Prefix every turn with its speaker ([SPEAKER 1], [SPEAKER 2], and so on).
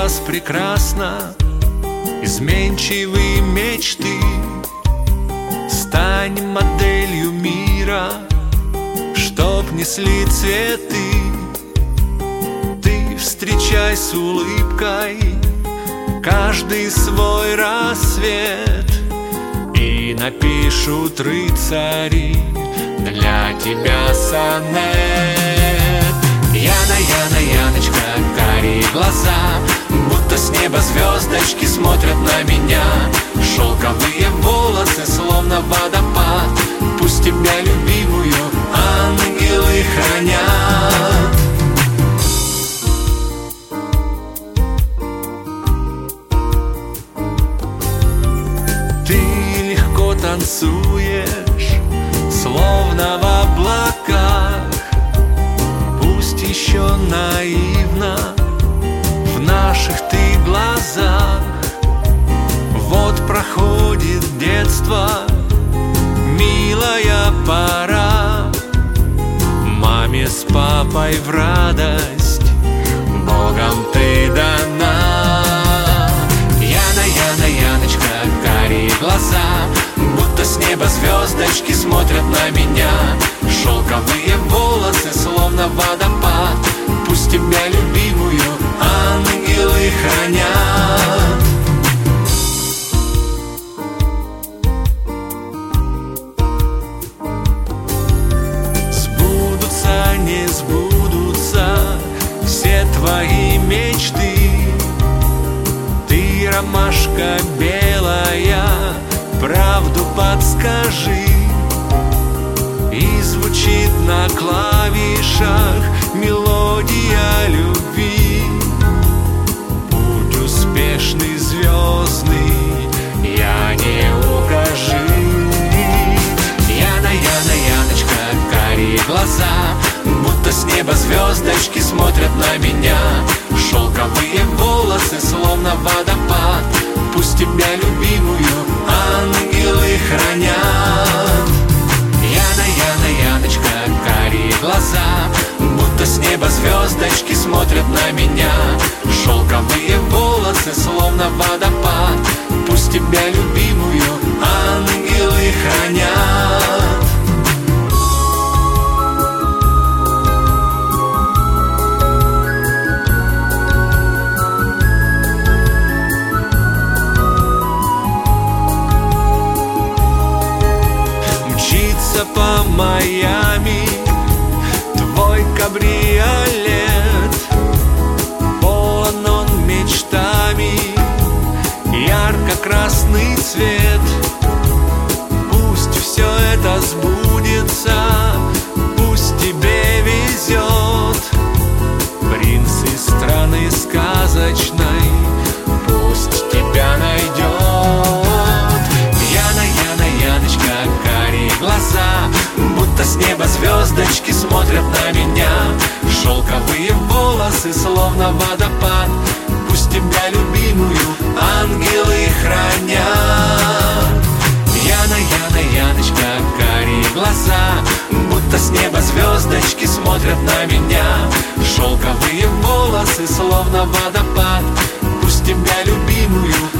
[SPEAKER 1] вас прекрасна, изменчивые мечты. Стань моделью мира, чтоб несли цветы. Ты встречай с улыбкой каждый свой рассвет, и напишут рыцари для тебя сонет. Яна, Яна, Яночка, карие глаза, будто с неба звездочки смотрят на меня. Шелковые волосы, словно водопад, пусть тебя, любимую, ангелы хранят. Ты легко танцуешь, словно в облаках, пусть еще наивно в наших ты глазах. Вот проходит детство, милая пора, маме с папой в радость, Богом ты дана. Яна, Яна, Яночка, карие глаза, будто с неба звездочки смотрят на меня. Шелковые волосы, словно водопад, пусть тебя, любимую, ангелы хранят. Сбудутся, не сбудутся все твои мечты. Ты ромашка белая, правду подскажи. И звучит на клавишах мелодия любви. Путь успешный, звездный, я не укажи. Яна, Яна, Яночка, карие глаза, будто с неба звездочки смотрят на меня. Шелковые волосы, словно водопад, пусть тебя, любимую, ангелы хранят. Яна, Яна, Яночка, карие глаза, будто с неба звездочки смотрят на меня. Шелковые волосы, словно водопад, пусть тебя, любимую, ангелы хранят. По Майами твой кабриолет, полон он мечтами, ярко-красный цвет. Пусть все это сбудется, пусть тебе везет. Принц из страны сказочной пусть тебя найдет. Яна, Яна, Яночка, карие глаза, будто с неба звездочки смотрят на меня. Шелковые волосы, словно водопад, пусть тебя, любимую, ангелы хранят. Яна, Яна, Яночка, карие глаза, будто с неба звездочки смотрят на меня. Шелковые волосы, словно водопад, пусть тебя, любимую,